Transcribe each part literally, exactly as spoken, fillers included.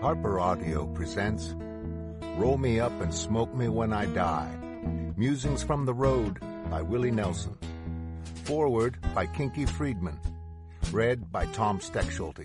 Harper Audio presents Roll Me Up and Smoke Me When I Die. Musings from the Road by Willie Nelson. Foreword by Kinky Friedman. Read by Tom Steckschulte.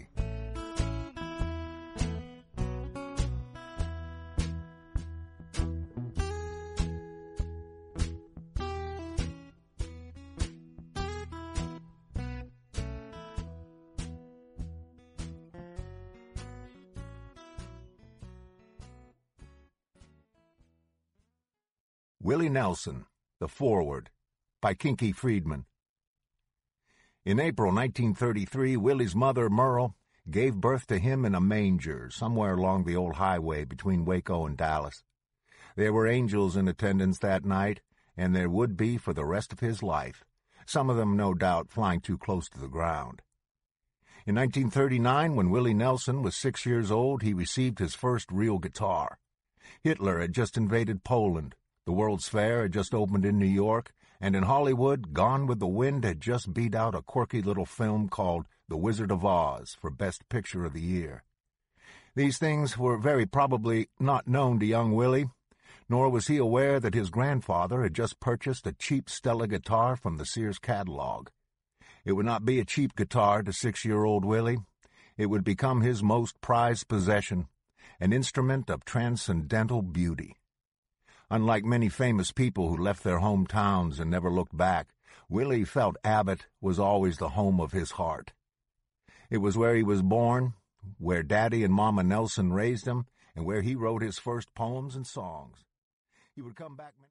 Willie Nelson, The Foreword, by Kinky Friedman. In April nineteen thirty-three, Willie's mother, Merle, gave birth to him in a manger somewhere along the old highway between Waco and Dallas. There were angels in attendance that night, and there would be for the rest of his life, some of them no doubt flying too close to the ground. In nineteen thirty-nine, when Willie Nelson was six years old, he received his first real guitar. Hitler had just invaded Poland. The World's Fair had just opened in New York, and in Hollywood, Gone with the Wind had just beat out a quirky little film called The Wizard of Oz for Best Picture of the Year. These things were very probably not known to young Willie, nor was he aware that his grandfather had just purchased a cheap Stella guitar from the Sears catalog. It would not be a cheap guitar to six-year-old Willie. It would become his most prized possession, an instrument of transcendental beauty. Unlike many famous people who left their hometowns and never looked back, Willie felt Abbott was always the home of his heart. It was where he was born, where Daddy and Mama Nelson raised him, and where he wrote his first poems and songs. He would come back...